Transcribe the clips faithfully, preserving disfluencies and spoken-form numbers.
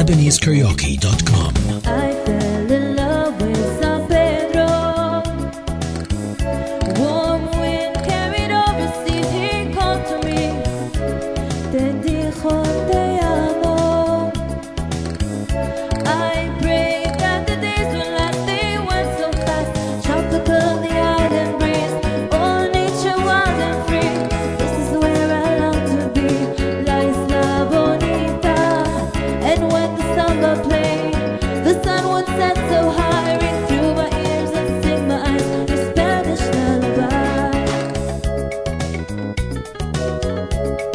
Lebanese Karaoke dot com. I fell in love with San Pedro. Warm wind carried over seas, he called to me. Te dijo te amo. I prayed that the days would last, they went so fast. Tropical, the island breeze, all nature wild and free. This is where I long to be, La Isla Bonita. And when the samba played, the sun would set so high, ring through my ears and sing my eyes a Spanish lullaby.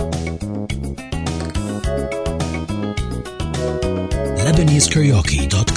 Lebanese Karaoke dot com.